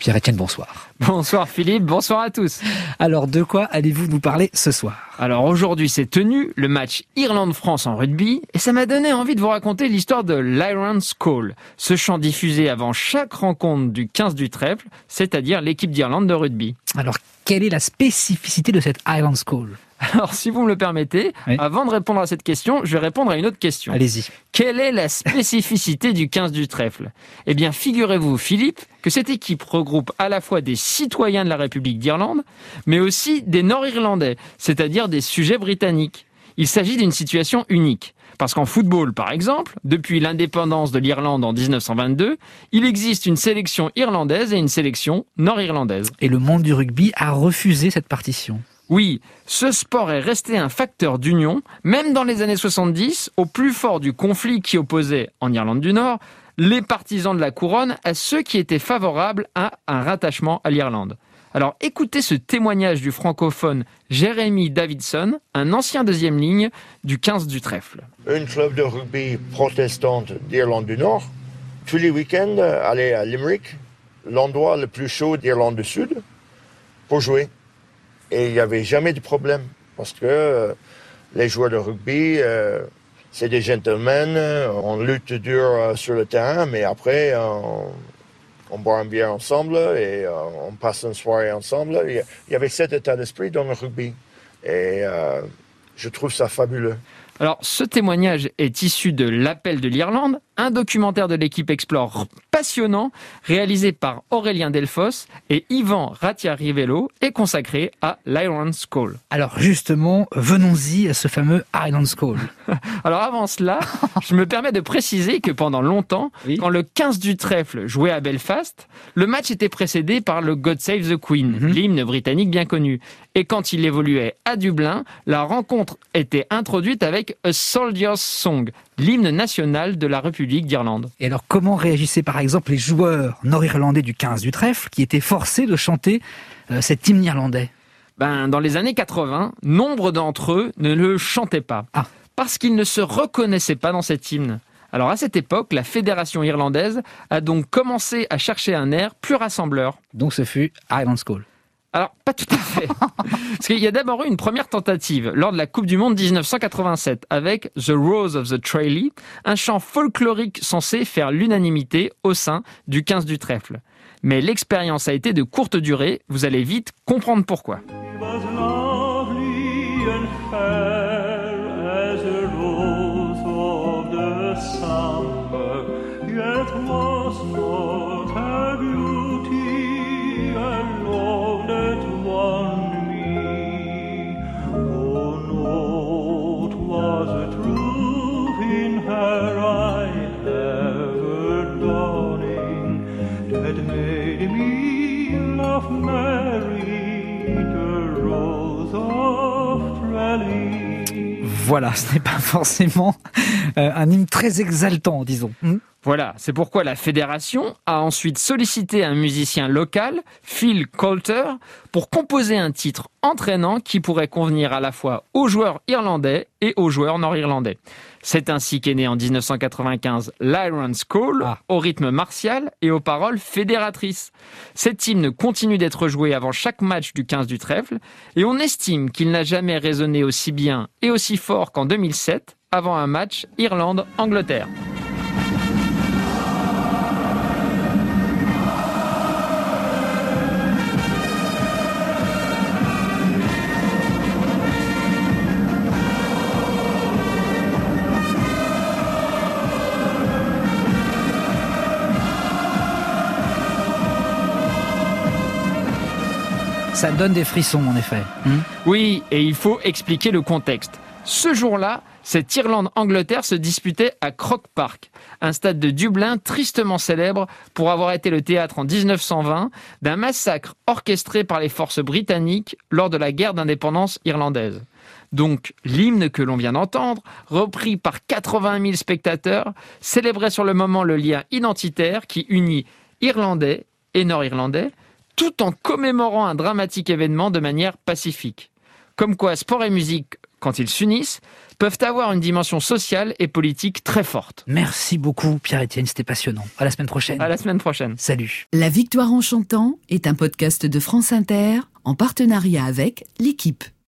Pierre-Étienne, bonsoir. Bonsoir Philippe, bonsoir à tous. Alors, de quoi allez-vous nous parler ce soir ? Alors aujourd'hui c'est tenu, le match Irlande-France en rugby, et ça m'a donné envie de vous raconter l'histoire de l'Iron's Call, ce chant diffusé avant chaque rencontre du 15 du trèfle, c'est-à-dire l'équipe d'Irlande de rugby. Alors, quelle est la spécificité de cette Iron's Call ? Alors si vous me le permettez, Oui. avant de répondre à cette question, je vais répondre à une autre question. Allez-y. Quelle est la spécificité du 15 du trèfle ? Eh bien, figurez-vous, Philippe, que cette équipe regroupe à la fois des citoyens de la République d'Irlande, mais aussi des Nord-Irlandais, c'est-à-dire des sujets britanniques. Il s'agit d'une situation unique. Parce qu'en football, par exemple, depuis l'indépendance de l'Irlande en 1922, il existe une sélection irlandaise et une sélection nord-irlandaise. Et le monde du rugby a refusé cette partition. Oui, ce sport est resté un facteur d'union, même dans les années 70, au plus fort du conflit qui opposait, en Irlande du Nord, les partisans de la couronne à ceux qui étaient favorables à un rattachement à l'Irlande. Alors écoutez ce témoignage du francophone Jeremy Davidson, un ancien deuxième ligne du 15 du trèfle. Un club de rugby protestante d'Irlande du Nord, tous les week-ends, aller à Limerick, l'endroit le plus chaud d'Irlande du Sud, pour jouer. Et il n'y avait jamais de problème, parce que les joueurs de rugby, c'est des gentlemen, on lutte dur sur le terrain, mais après, on boit un bière ensemble et on passe une soirée ensemble. Il y avait cet état d'esprit dans le rugby. Et je trouve ça fabuleux. Alors, ce témoignage est issu de L'Appel de l'Irlande, un documentaire de l'équipe Explore passionnant, réalisé par Aurélien Delfosse et Yvan Ratia-Rivello et consacré à l'Iron's Call. Alors justement, venons-y à ce fameux Iron's Call. Alors avant cela, je me permets de préciser que pendant longtemps, Oui. quand le 15 du trèfle jouait à Belfast, le match était précédé par le God Save the Queen, l'hymne britannique bien connu. Et quand il évoluait à Dublin, la rencontre était introduite avec A Soldier's Song, l'hymne national de la République d'Irlande. Et alors, comment réagissaient par exemple les joueurs nord-irlandais du 15 du trèfle qui étaient forcés de chanter cet hymne irlandais ? Dans les années 80, nombre d'entre eux ne le chantaient pas. Ah. Parce qu'ils ne se reconnaissaient pas dans cet hymne. Alors à cette époque, la fédération irlandaise a donc commencé à chercher un air plus rassembleur. Donc ce fut Iron's Call. Alors, pas tout à fait. Parce qu'il y a d'abord eu une première tentative lors de la Coupe du Monde 1987 avec The Rose of the Tralee, un chant folklorique censé faire l'unanimité au sein du 15 du trèfle. Mais l'expérience a été de courte durée, vous allez vite comprendre pourquoi. Voilà, ce n'est pas forcément un hymne très exaltant, disons. Voilà, c'est pourquoi la fédération a ensuite sollicité un musicien local, Phil Coulter, pour composer un titre entraînant qui pourrait convenir à la fois aux joueurs irlandais et aux joueurs nord-irlandais. C'est ainsi qu'est né en 1995 l'Iron's Call, au rythme martial et aux paroles fédératrices. Cet hymne continue d'être joué avant chaque match du 15 du trèfle et on estime qu'il n'a jamais résonné aussi bien et aussi fort qu'en 2007, avant un match Irlande-Angleterre. Ça donne des frissons, en effet. Oui, et il faut expliquer le contexte. Ce jour-là, cette Irlande-Angleterre se disputait à Croke Park, un stade de Dublin tristement célèbre pour avoir été le théâtre en 1920 d'un massacre orchestré par les forces britanniques lors de la guerre d'indépendance irlandaise. Donc, l'hymne que l'on vient d'entendre, repris par 80 000 spectateurs, célébrait sur le moment le lien identitaire qui unit Irlandais et Nord-Irlandais, tout en commémorant un dramatique événement de manière pacifique. Comme quoi, sport et musique, quand ils s'unissent, peuvent avoir une dimension sociale et politique très forte. Merci beaucoup Pierre-Étienne, c'était passionnant. À la semaine prochaine. À la semaine prochaine. Salut. La Victoire en chantant est un podcast de France Inter en partenariat avec L'Équipe.